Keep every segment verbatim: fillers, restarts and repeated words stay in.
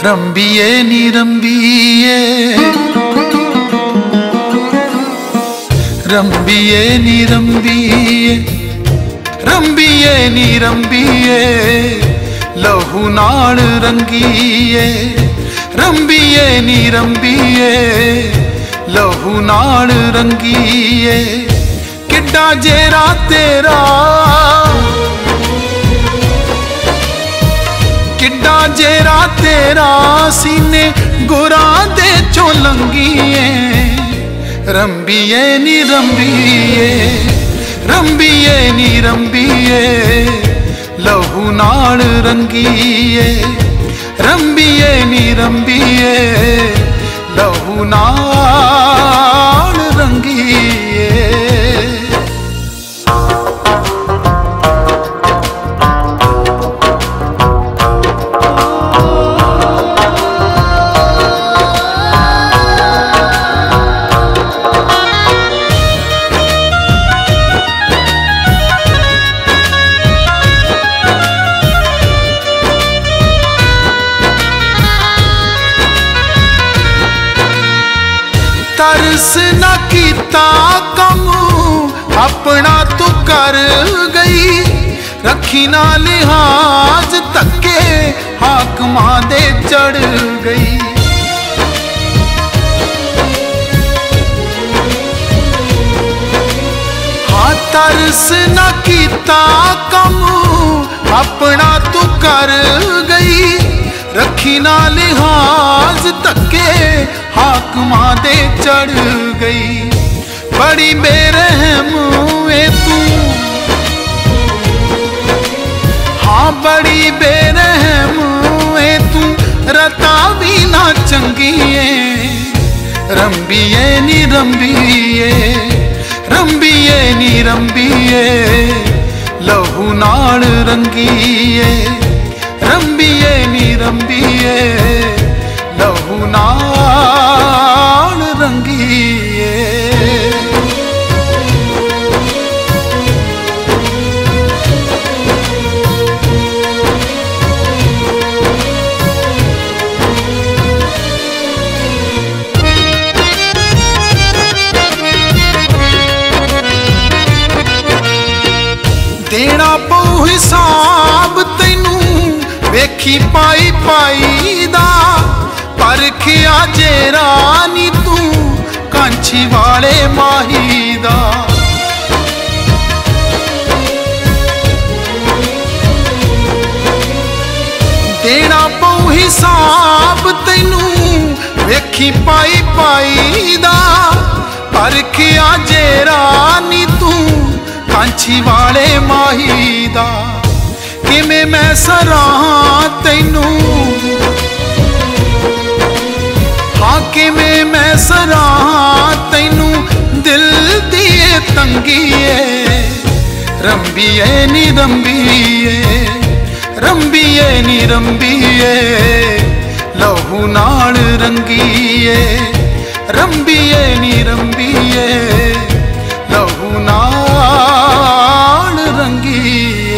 रंबिए नी रंबिए रंबिए नी रंबिए रंबिए नी रंबिए लहू नाल रंगीए रंबिए नी रंबिए लहू नाल रंगीए किड्डा जेरा तेरा किड्डा जेरा तेरा सीने गुरा दे चो लंघीए रंबिए नी रंबिए रंबिए नी रंबिए लहू नाल रंगीए रंबिए नी रंबिए लहू नाल रंगीए। तरस न कीता कम अपना तू कर गई रखी ना लिहाज तके हाकमा दे चढ़ गई। हाँ तरस न कीता कम अपना तू कर गई रखी ना लिहाज तके हाकमा दे चढ़ गई। बड़ी बेरहम है तू हाँ बड़ी बेरहम है तू रता भी ना चंगी है रंबिए नी रंबिए रंबिए नी रंबिए लहू नाल रंगीए रंबिए नी रंबिए लहू नाल रंगीए। देना पऊ हिसाब तैनू वेखी पाई पाई दा परखिया जेरा नी तू कांछी वाले माही दा। देना पऊ हिसाब तैनू वेखी पाई पाई दा परखिया जेरा नी तू कांछी वाले माही दा। किमें मैं सराहां तैनू हाँ किमें मैं सराहां तैनू दिल दिए तंगीए रंबिए नी रंबिए रंबिए नी रंबिए लहू नाल रंगीए रंबिए नी रंबिए लहू नाल रंगीए।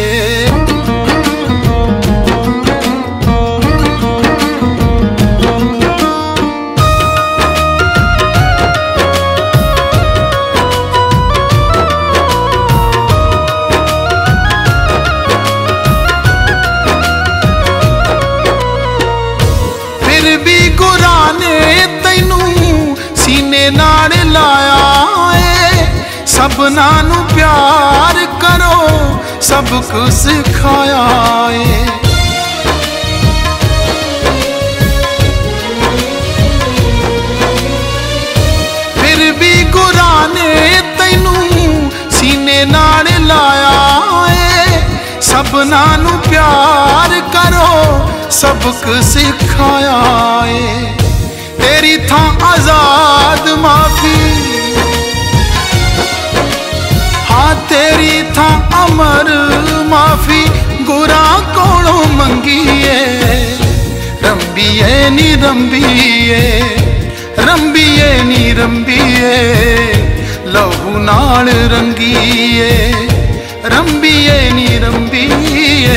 फिर भी गुरा ने तैनू सीने नाल लाया है सबना नू प्यार करो सबक सिखाया है। फिर भी गुरा ने तैनू सीने नाल लाया है सबना नू प्यार करो सबक सिखाया है। तेरी था आजाद माफी हाँ तेरी था अमर माफी गुरा कोलों मंगीए रंबिए नी रंबिए रंबिए नी रंबिए लहू नाल रंगीए रंबिए नी रंबिए